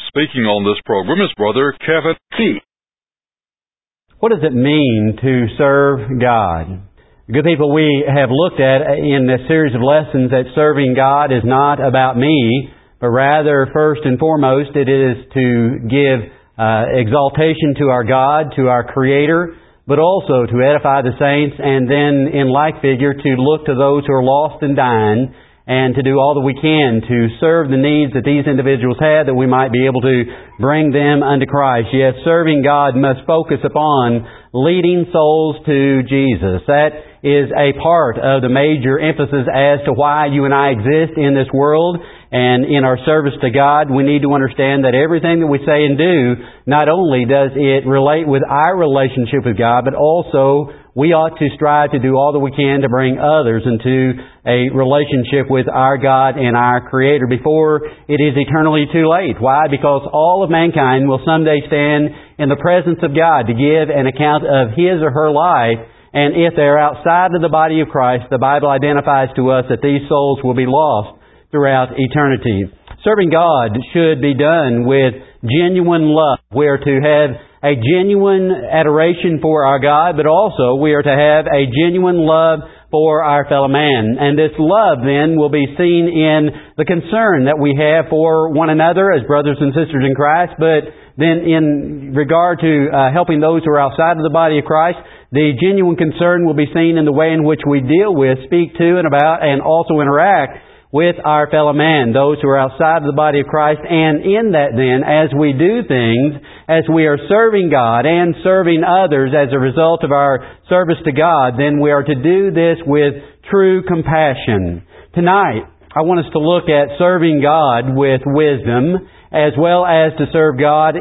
speaking on this program is Brother Kevin T. What does it mean to serve God? Good people, we have looked at in this series of lessons that serving God is not about me, but rather, first and foremost, it is to give exaltation to our God, to our Creator, but also to edify the saints, and then, in like figure, to look to those who are lost and dying, and to do all that we can to serve the needs that these individuals have, that we might be able to bring them unto Christ. Yes, serving God must focus upon leading souls to Jesus. That is a part of the major emphasis as to why you and I exist in this world. And in our service to God, we need to understand that everything that we say and do, not only does it relate with our relationship with God, but also we ought to strive to do all that we can to bring others into a relationship with our God and our Creator before it is eternally too late. Why? Because all of mankind will someday stand in the presence of God to give an account of his or her life. And if they're outside of the body of Christ, the Bible identifies to us that these souls will be lost throughout eternity. Serving God should be done with genuine love. We are to have a genuine adoration for our God, but also we are to have a genuine love for our fellow man. And this love then will be seen in the concern that we have for one another as brothers and sisters in Christ, but then in regard to helping those who are outside of the body of Christ, the genuine concern will be seen in the way in which we deal with, speak to, and about, and also interact with our fellow man, those who are outside of the body of Christ. And in that then, as we do things, as we are serving God and serving others as a result of our service to God, then we are to do this with true compassion. Tonight, I want us to look at serving God with wisdom, as well as to serve God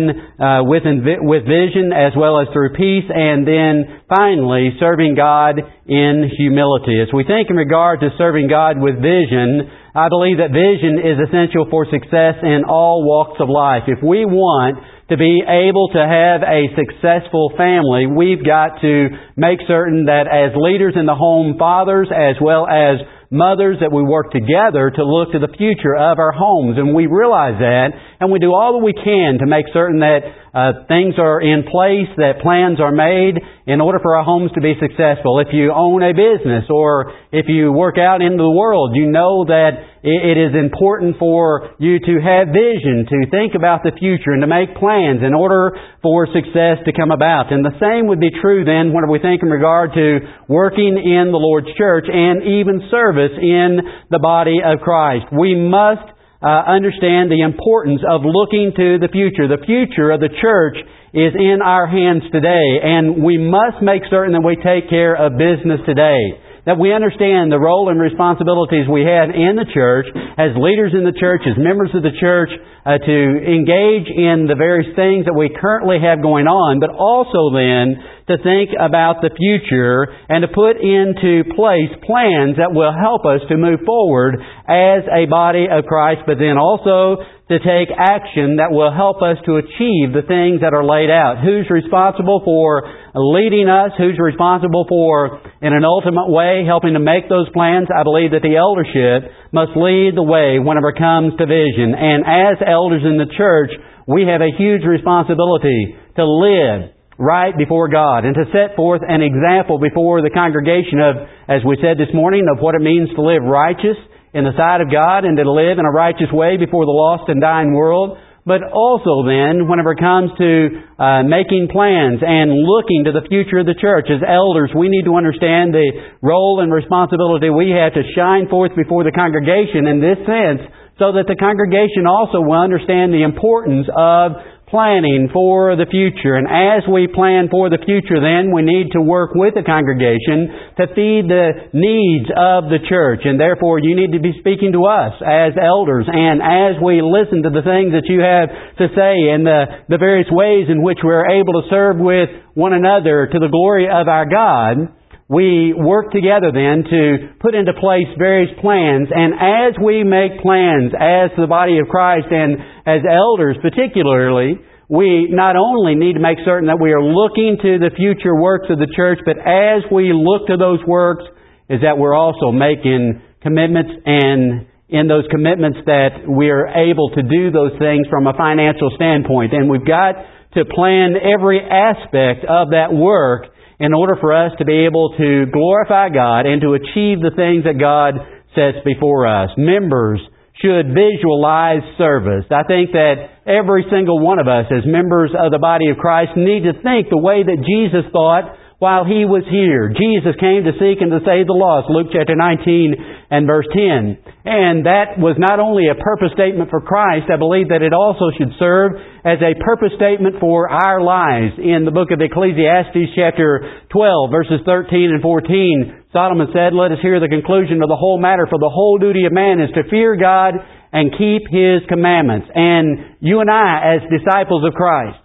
with vision, as well as through peace, and then finally serving God in humility. As we think in regard to serving God with vision, I believe that vision is essential for success in all walks of life. If we want to be able to have a successful family, we've got to make certain that as leaders in the home, fathers as well as mothers, that we work together to look to the future of our homes. And we realize that, and we do all that we can to make certain that things are in place, that plans are made in order for our homes to be successful. If you own a business or if you work out into the world, you know that it is important for you to have vision, to think about the future and to make plans in order for success to come about. And the same would be true then when we think in regard to working in the Lord's church and even service in the body of Christ. We must understand the importance of looking to the future. The future of the church is in our hands today, and we must make certain that we take care of business today. That we understand the role and responsibilities we have in the church, as leaders in the church, as members of the church, to engage in the various things that we currently have going on, but also then to think about the future and to put into place plans that will help us to move forward as a body of Christ, but then also to take action that will help us to achieve the things that are laid out. Who's responsible for leading us? Who's responsible for, in an ultimate way, helping to make those plans? I believe that the eldership must lead the way whenever it comes to vision. And as elders in the church, we have a huge responsibility to live right before God and to set forth an example before the congregation of, as we said this morning, of what it means to live righteous in the sight of God and to live in a righteous way before the lost and dying world. But also then, whenever it comes to making plans and looking to the future of the church, as elders, we need to understand the role and responsibility we have to shine forth before the congregation in this sense, so that the congregation also will understand the importance of planning for the future. And as we plan for the future, then we need to work with the congregation to feed the needs of the church. And therefore, you need to be speaking to us as elders. And as we listen to the things that you have to say and the various ways in which we're able to serve with one another to the glory of our God, we work together then to put into place various plans. And as we make plans as the body of Christ and as elders particularly, we not only need to make certain that we are looking to the future works of the church, but as we look to those works, is that we're also making commitments and in those commitments that we are able to do those things from a financial standpoint. And we've got to plan every aspect of that work in order for us to be able to glorify God and to achieve the things that God sets before us. Members should visualize service. I think that every single one of us as members of the body of Christ need to think the way that Jesus thought while He was here. Jesus came to seek and to save the lost. Luke chapter 19 and verse 10. And that was not only a purpose statement for Christ, I believe that it also should serve as a purpose statement for our lives. In the book of Ecclesiastes chapter 12 verses 13 and 14, Solomon said, "Let us hear the conclusion of the whole matter, for the whole duty of man is to fear God and keep His commandments." And you and I, as disciples of Christ,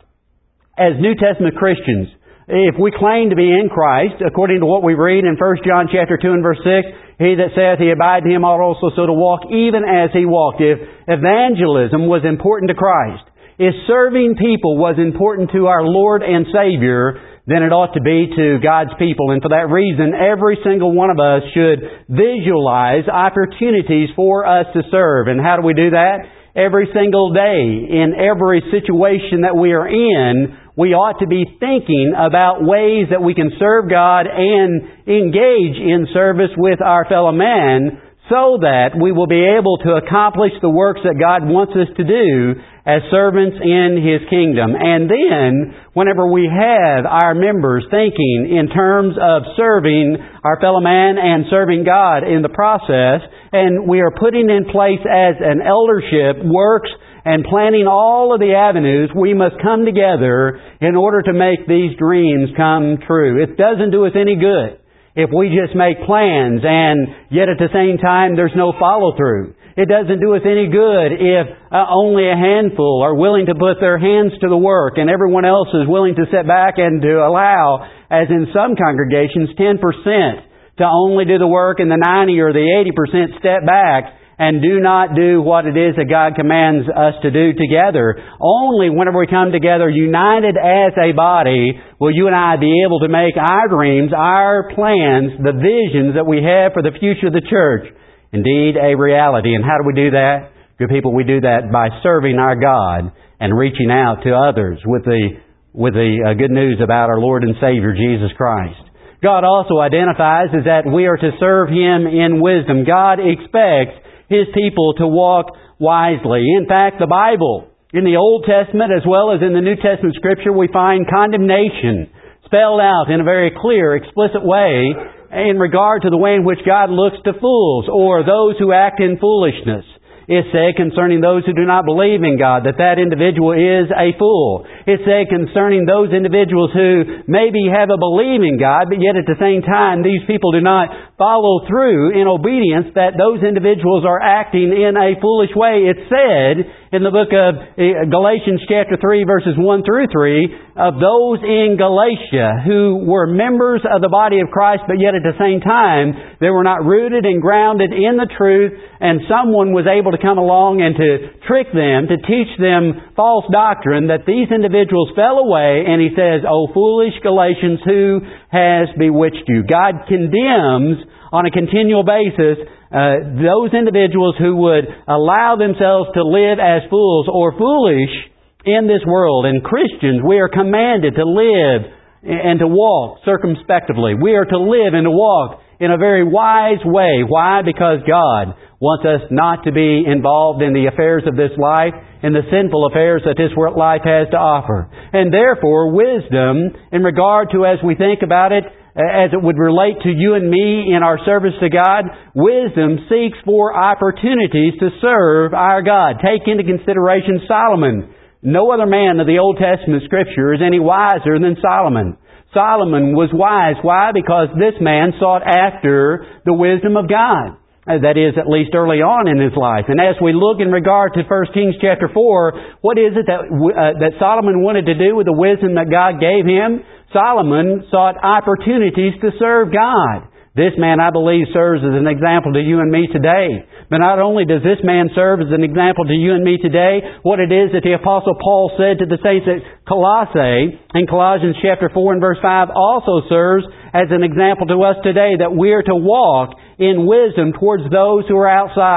as New Testament Christians, if we claim to be in Christ, according to what we read in 1 John chapter 2 and verse 6, "He that saith he abide in Him ought also so to walk even as He walked." If evangelism was important to Christ, if serving people was important to our Lord and Savior, then it ought to be to God's people. And for that reason, every single one of us should visualize opportunities for us to serve. And how do we do that? Every single day, in every situation that we are in, we ought to be thinking about ways that we can serve God and engage in service with our fellow men so that we will be able to accomplish the works that God wants us to do as servants in His kingdom. And then, whenever we have our members thinking in terms of serving our fellow man and serving God in the process, and we are putting in place as an eldership works and planning all of the avenues, we must come together in order to make these dreams come true. It doesn't do us any good if we just make plans and yet at the same time there's no follow-through. It doesn't do us any good if only a handful are willing to put their hands to the work and everyone else is willing to sit back and to allow, as in some congregations, 10% to only do the work and the 90 or the 80% step back and do not do what it is that God commands us to do together. Only whenever we come together united as a body will you and I be able to make our dreams, our plans, the visions that we have for the future of the church, indeed a reality. And how do we do that? Good people, we do that by serving our God and reaching out to others with the good news about our Lord and Savior Jesus Christ. God also identifies as that we are to serve Him in wisdom. God expects His people to walk wisely. In fact, the Bible, in the Old Testament as well as in the New Testament Scripture, we find condemnation spelled out in a very clear, explicit way in regard to the way in which God looks to fools or those who act in foolishness. It said concerning those who do not believe in God that individual is a fool. It said concerning those individuals who maybe have a belief in God, but yet at the same time these people do not follow through in obedience, that those individuals are acting in a foolish way. It said in the book of Galatians chapter 3 verses 1 through 3 of those in Galatia who were members of the body of Christ, but yet at the same time they were not rooted and grounded in the truth, and someone was able to come along and to trick them, to teach them false doctrine, that these individuals fell away, and he says, "O foolish Galatians, who has bewitched you?" God condemns on a continual basis those individuals who would allow themselves to live as fools or foolish in this world. And Christians, we are commanded to live and to walk circumspectively. We are to live and to walk in a very wise way. Why? Because God wants us not to be involved in the affairs of this life, in the sinful affairs that this life has to offer. And therefore, wisdom, in regard to, as we think about it, as it would relate to you and me in our service to God, wisdom seeks for opportunities to serve our God. Take into consideration Solomon. No other man of the Old Testament Scripture is any wiser than Solomon. Solomon was wise. Why? Because this man sought after the wisdom of God. That is, at least early on in his life. And as we look in regard to 1 Kings chapter 4, what is it that Solomon wanted to do with the wisdom that God gave him? Solomon sought opportunities to serve God. This man, I believe, serves as an example to you and me today. But not only does this man serve as an example to you and me today, what it is that the Apostle Paul said to the saints at Colossae in Colossians chapter 4 and verse 5 also serves as an example to us today, that we are to walk in wisdom towards those who are outside.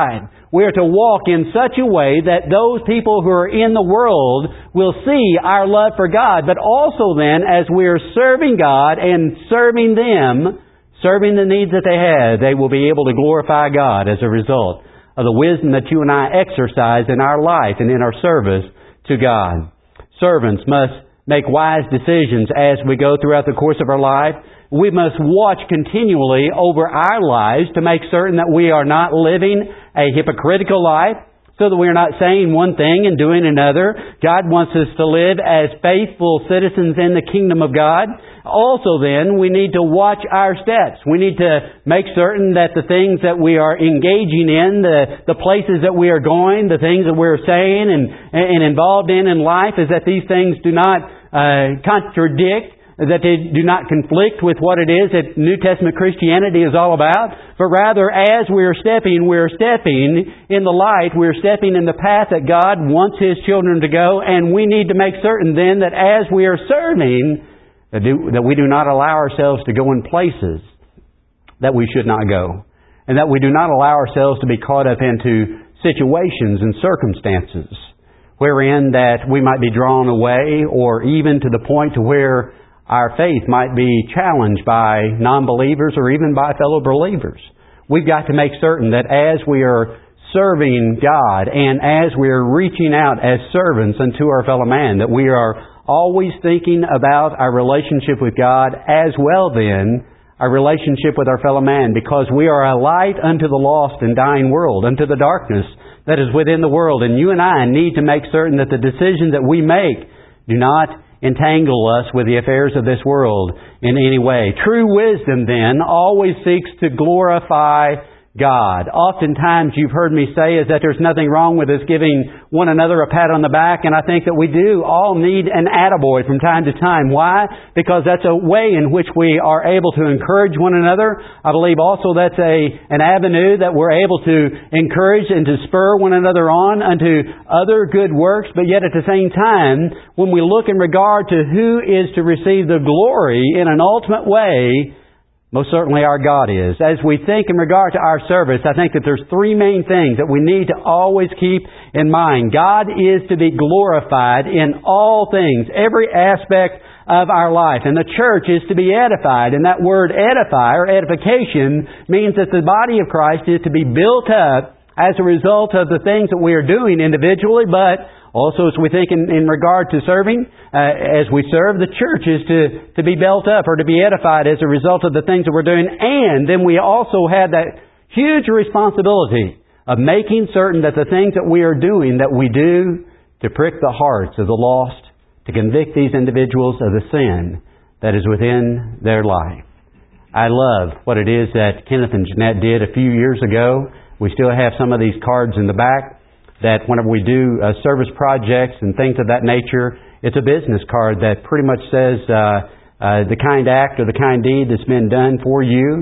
We are to walk in such a way that those people who are in the world will see our love for God. But also then, as we are serving God and serving them, serving the needs that they have, they will be able to glorify God as a result of the wisdom that you and I exercise in our life and in our service to God. Servants must make wise decisions as we go throughout the course of our life. We must watch continually over our lives to make certain that we are not living a hypocritical life, so that we are not saying one thing and doing another. God wants us to live as faithful citizens in the kingdom of God. Also then, we need to watch our steps. We need to make certain that the things that we are engaging in, the places that we are going, the things that we're saying and involved in life, is that these things do not contradict, that they do not conflict with what it is that New Testament Christianity is all about, but rather as we're stepping in the light, we're stepping in the path that God wants His children to go, and we need to make certain then that as we are serving, that we do not allow ourselves to go in places that we should not go, and that we do not allow ourselves to be caught up into situations and circumstances wherein that we might be drawn away, or even to the point to where our faith might be challenged by non-believers or even by fellow believers. We've got to make certain that as we are serving God and as we are reaching out as servants unto our fellow man, that we are always thinking about our relationship with God as well then our relationship with our fellow man, because we are a light unto the lost and dying world, unto the darkness that is within the world. And you and I need to make certain that the decisions that we make do not entangle us with the affairs of this world in any way. True wisdom, then, always seeks to glorify God. Oftentimes you've heard me say is that there's nothing wrong with us giving one another a pat on the back, and I think that we do all need an attaboy from time to time. Why? Because that's a way in which we are able to encourage one another. I believe also that's an avenue that we're able to encourage and to spur one another on unto other good works, but yet at the same time, when we look in regard to who is to receive the glory in an ultimate way, most certainly our God is. As we think in regard to our service, I think that there's three main things that we need to always keep in mind. God is to be glorified in all things, every aspect of our life. And the church is to be edified. And that word edify or edification means that the body of Christ is to be built up as a result of the things that we are doing individually, but also as we think in regard to serving, as we serve, the church is to be built up or to be edified as a result of the things that we're doing. And then we also have that huge responsibility of making certain that the things that we are doing, that we do to prick the hearts of the lost, to convict these individuals of the sin that is within their life. I love what it is that Kenneth and Jeanette did a few years ago. We still have some of these cards in the back, that whenever we do service projects and things of that nature, it's a business card that pretty much says the kind act or the kind deed that's been done for you.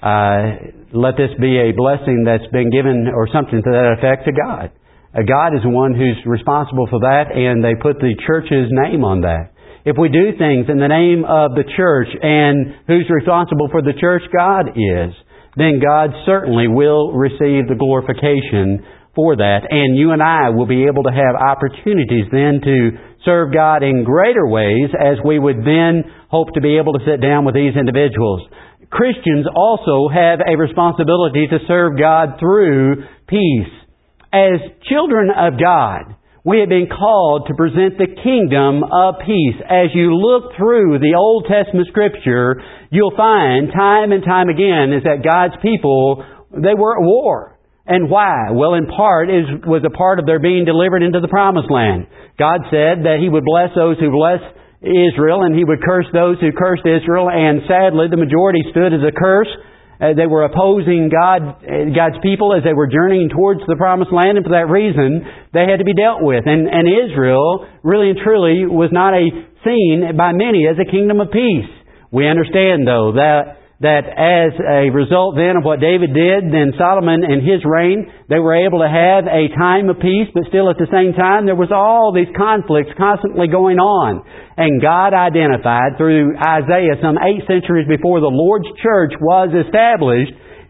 Let this be a blessing that's been given, or something to that effect, to God. God is the one who's responsible for that, and they put the church's name on that. If we do things in the name of the church, and who's responsible for the church? God is. Then God certainly will receive the glorification for that. And you and I will be able to have opportunities then to serve God in greater ways, as we would then hope to be able to sit down with these individuals. Christians also have a responsibility to serve God through peace. As children of God, we have been called to present the kingdom of peace. As you look through the Old Testament Scripture, you'll find time and time again is that God's people, they were at war. And why? Well, in part, it was a part of their being delivered into the Promised Land. God said that He would bless those who bless Israel, and He would curse those who cursed Israel. And sadly, the majority stood as a curse. They were opposing God's people as they were journeying towards the Promised Land, and for that reason, they had to be dealt with. And Israel, really and truly, was not seen by many as a kingdom of peace. We understand, though, that as a result then of what David did, then Solomon and his reign, they were able to have a time of peace, but still at the same time there was all these conflicts constantly going on. And God identified through Isaiah some 8 centuries before the Lord's church was established,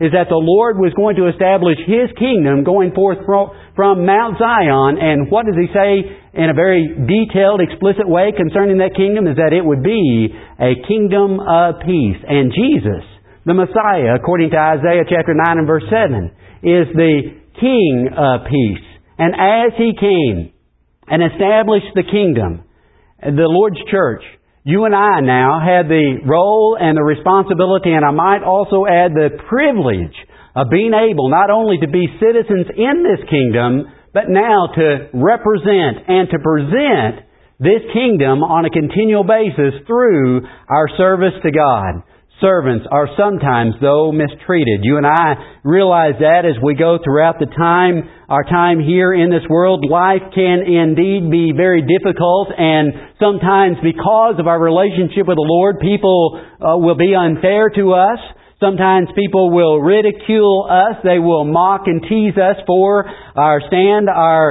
is that the Lord was going to establish His kingdom going forth from Mount Zion. And what does He say in a very detailed, explicit way concerning that kingdom? Is that it would be a kingdom of peace. And Jesus, the Messiah, according to Isaiah chapter 9 and verse 7, is the King of peace. And as He came and established the kingdom, the Lord's church, you and I now have the role and the responsibility, and I might also add the privilege of being able not only to be citizens in this kingdom, but now to represent and to present this kingdom on a continual basis through our service to God. Servants are sometimes, though, mistreated. You and I realize that as we go throughout our time here in this world. Life can indeed be very difficult, and sometimes because of our relationship with the Lord, people will be unfair to us. Sometimes people will ridicule us. They will mock and tease us for our stand,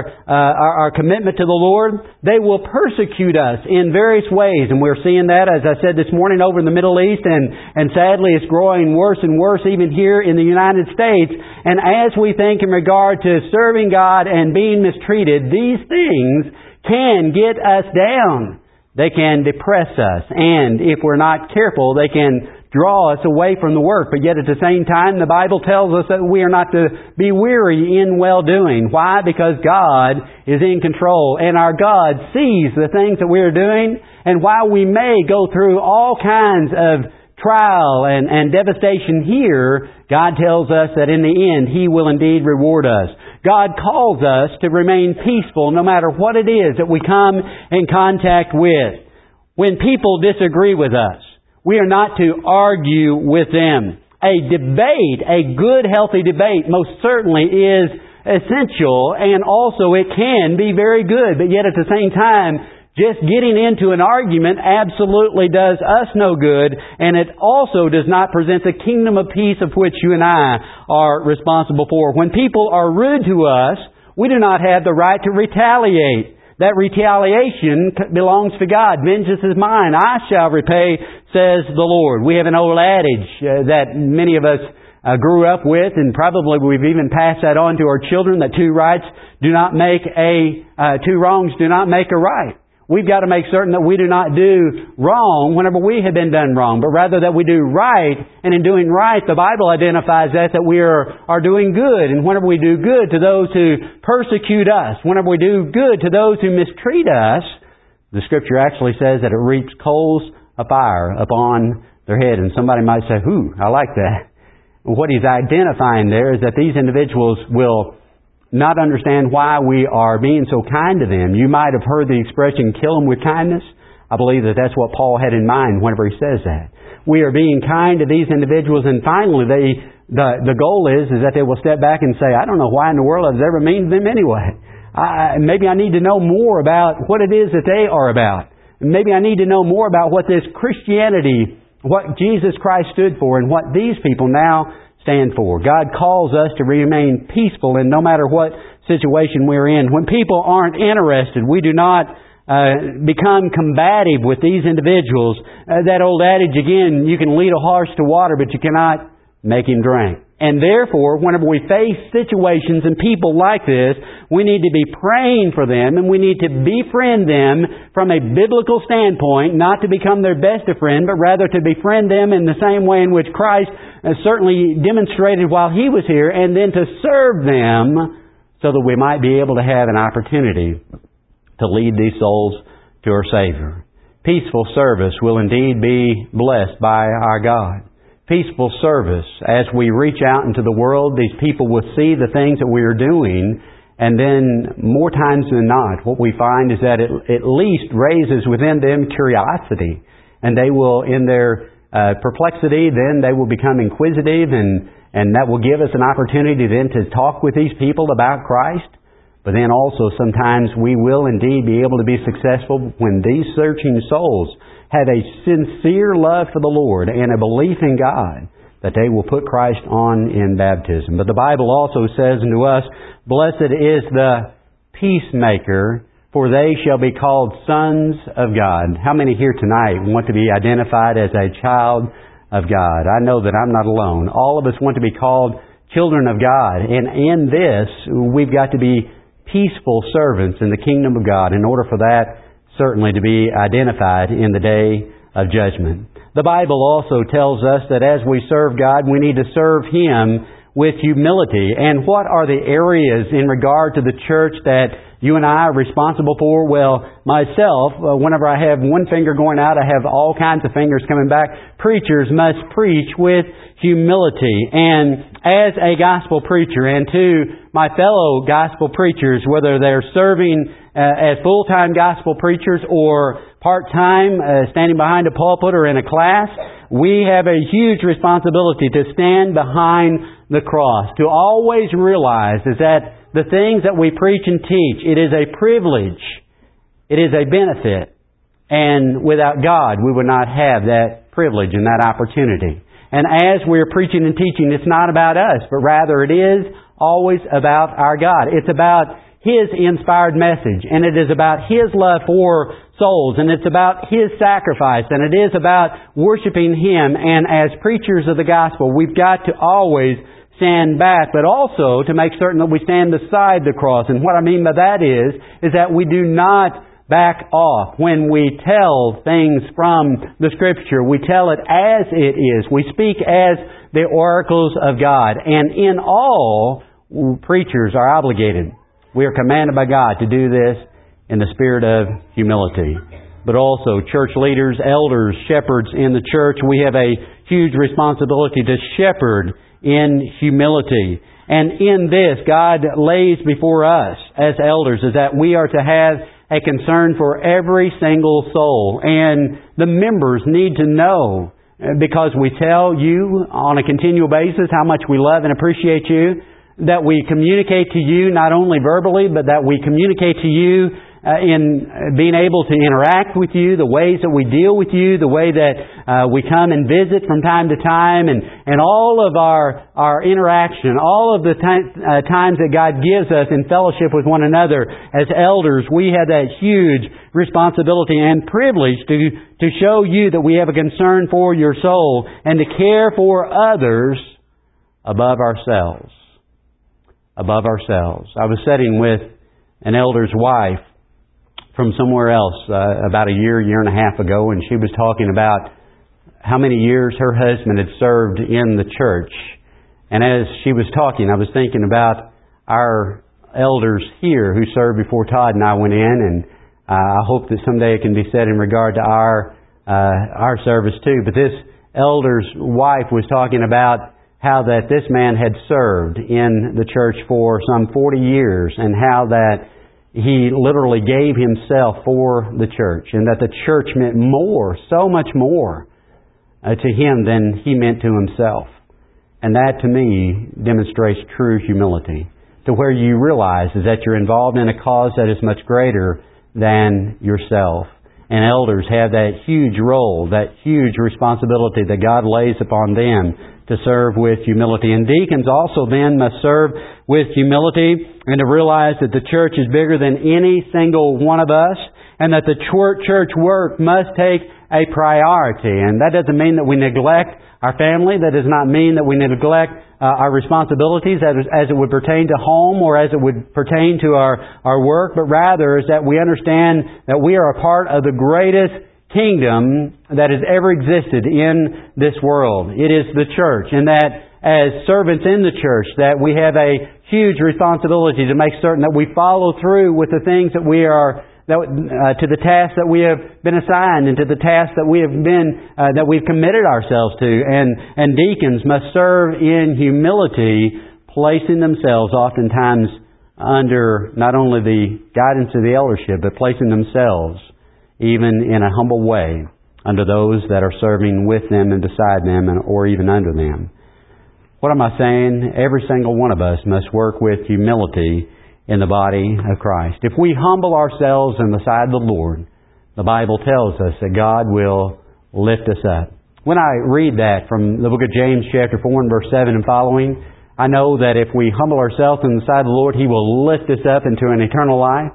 our commitment to the Lord. They will persecute us in various ways. And we're seeing that, as I said this morning, over in the Middle East. And sadly, it's growing worse and worse even here in the United States. And as we think in regard to serving God and being mistreated, these things can get us down. They can depress us. And if we're not careful, they can draw us away from the work. But yet at the same time, the Bible tells us that we are not to be weary in well-doing. Why? Because God is in control, and our God sees the things that we are doing. And while we may go through all kinds of trial and devastation here, God tells us that in the end He will indeed reward us. God calls us to remain peaceful no matter what it is that we come in contact with. When people disagree with us, we are not to argue with them. A debate, a good, healthy debate, most certainly is essential, and also it can be very good. But yet at the same time, just getting into an argument absolutely does us no good, and it also does not present the kingdom of peace of which you and I are responsible for. When people are rude to us, we do not have the right to retaliate. That retaliation belongs to God. Vengeance is mine. I shall repay, says the Lord. We have an old adage that many of us grew up with, and probably we've even passed that on to our children, that two wrongs do not make a right. We've got to make certain that we do not do wrong whenever we have been done wrong, but rather that we do right. And in doing right, the Bible identifies that we are doing good. And whenever we do good to those who persecute us, whenever we do good to those who mistreat us, the Scripture actually says that it reaps coals of fire upon their head. And somebody might say, I like that. What he's identifying there is that these individuals will not understand why we are being so kind to them. You might have heard the expression, kill them with kindness. I believe that that's what Paul had in mind whenever he says that. We are being kind to these individuals, and finally the goal is that they will step back and say, I don't know why in the world I was ever mean to them anyway. Maybe I need to know more about what it is that they are about. Maybe I need to know more about what this Christianity, what Jesus Christ stood for, and what these people now stand for. God calls us to remain peaceful in no matter what situation we're in. When people aren't interested, we do not become combative with these individuals. That old adage again, you can lead a horse to water, but you cannot make him drink. And therefore, whenever we face situations and people like this, we need to be praying for them, and we need to befriend them from a biblical standpoint, not to become their best of friend, but rather to befriend them in the same way in which Christ certainly demonstrated while He was here, and then to serve them so that we might be able to have an opportunity to lead these souls to our Savior. Peaceful service will indeed be blessed by our God. Peaceful service, as we reach out into the world, these people will see the things that we are doing, and then more times than not, what we find is that it at least raises within them curiosity, and they will, in their perplexity, then they will become inquisitive, and that will give us an opportunity then to talk with these people about Christ. But then also sometimes we will indeed be able to be successful when these searching souls have a sincere love for the Lord and a belief in God, that they will put Christ on in baptism. But the Bible also says unto us, blessed is the peacemaker, for they shall be called sons of God. How many here tonight want to be identified as a child of God. I know that I'm not alone. All of us want to be called children of God. And in this, we've got to be peaceful servants in the kingdom of God in order for that certainly to be identified in the day of judgment. The Bible also tells us that as we serve God, we need to serve Him with humility. And what are the areas in regard to the church that you and I are responsible for? Well, myself, whenever I have one finger going out, I have all kinds of fingers coming back. Preachers must preach with humility. And as a gospel preacher, and to my fellow gospel preachers, whether they're serving as full-time gospel preachers or part-time, standing behind a pulpit or in a class, we have a huge responsibility to stand behind the cross, to always realize is that the things that we preach and teach, it is a privilege, it is a benefit, and without God we would not have that privilege and that opportunity. And as we're preaching and teaching, it's not about us, but rather it is always about our God. It's about His inspired message, and it is about His love for souls, and it's about His sacrifice, and it is about worshiping Him. And as preachers of the gospel, we've got to always stand back, but also to make certain that we stand beside the cross. And what I mean by that is that we do not back off when we tell things from the Scripture. We tell it as it is. We speak as the oracles of God. And in all, preachers are obligated. We are commanded by God to do this in the spirit of humility. But also, church leaders, elders, shepherds in the church, we have a huge responsibility to shepherd in humility. And in this, God lays before us as elders is that we are to have a concern for every single soul. And the members need to know, because we tell you on a continual basis how much we love and appreciate you, that we communicate to you not only verbally, but that we communicate to you in being able to interact with you, the ways that we deal with you, the way that we come and visit from time to time, and all of our interaction, all of the times that God gives us in fellowship with one another. As elders, we have that huge responsibility and privilege to show you that we have a concern for your soul and to care for others above ourselves. Above ourselves. I was sitting with an elder's wife from somewhere else about a year and a half ago, and she was talking about how many years her husband had served in the church. And as she was talking, I was thinking about our elders here who served before Todd and I went in, and I hope that someday it can be said in regard to our service too. But this elder's wife was talking about how that this man had served in the church for some 40 years, and how that he literally gave himself for the church, and that the church meant more, so much more to him than he meant to himself. And that to me demonstrates true humility, to where you realize is that you're involved in a cause that is much greater than yourself. And elders have that huge role, that huge responsibility that God lays upon them to serve with humility. And deacons also then must serve with humility and to realize that the church is bigger than any single one of us, and that the church work must take a priority. And that doesn't mean that we neglect our family. That does not mean that we neglect our responsibilities as it would pertain to home or as it would pertain to our work, but rather is that we understand that we are a part of the greatest kingdom that has ever existed in this world. It is the church, and that as servants in the church, that we have a huge responsibility to make certain that we follow through with the things that we are to the tasks that we have been assigned, and to the tasks that we have been that we've committed ourselves to. And deacons must serve in humility, placing themselves oftentimes under not only the guidance of the eldership, but placing themselves even in a humble way under those that are serving with them and beside them, or even under them. What am I saying? Every single one of us must work with humility in the body of Christ. If we humble ourselves in the sight of the Lord, the Bible tells us that God will lift us up. When I read that from the book of James chapter 4 and verse 7 and following, I know that if we humble ourselves in the sight of the Lord, He will lift us up into an eternal life.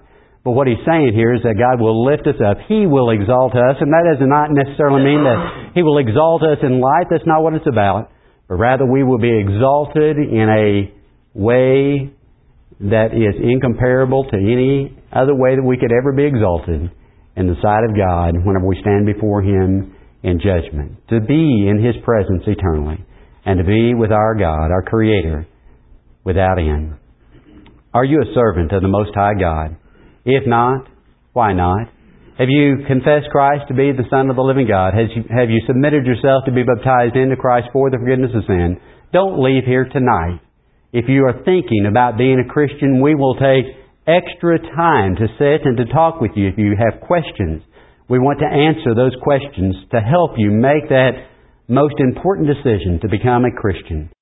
But what He's saying here is that God will lift us up. He will exalt us. And that does not necessarily mean that He will exalt us in life. That's not what it's about. But rather we will be exalted in a way that is incomparable to any other way that we could ever be exalted in the sight of God whenever we stand before Him in judgment. To be in His presence eternally. And to be with our God, our Creator, without end. Are you a servant of the Most High God? If not, why not? Have you confessed Christ to be the Son of the living God? Have you submitted yourself to be baptized into Christ for the forgiveness of sin? Don't leave here tonight. If you are thinking about being a Christian, we will take extra time to sit and to talk with you if you have questions. We want to answer those questions to help you make that most important decision to become a Christian.